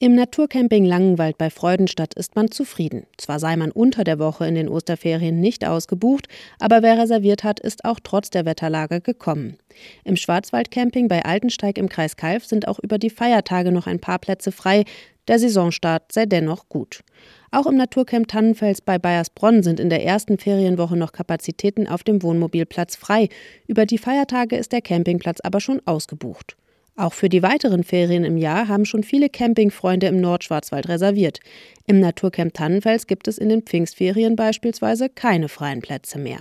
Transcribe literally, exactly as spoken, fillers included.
Im Naturcamping Langenwald bei Freudenstadt ist man zufrieden. Zwar sei man unter der Woche in den Osterferien nicht ausgebucht, aber wer reserviert hat, ist auch trotz der Wetterlage gekommen. Im Schwarzwaldcamping bei Altensteig im Kreis Calw sind auch über die Feiertage noch ein paar Plätze frei. Der Saisonstart sei dennoch gut. Auch im Naturcamp Tannenfels bei Baiersbronn sind in der ersten Ferienwoche noch Kapazitäten auf dem Wohnmobilplatz frei. Über die Feiertage ist der Campingplatz aber schon ausgebucht. Auch für die weiteren Ferien im Jahr haben schon viele Campingfreunde im Nordschwarzwald reserviert. Im Naturcamp Tannenfels gibt es in den Pfingstferien beispielsweise keine freien Plätze mehr.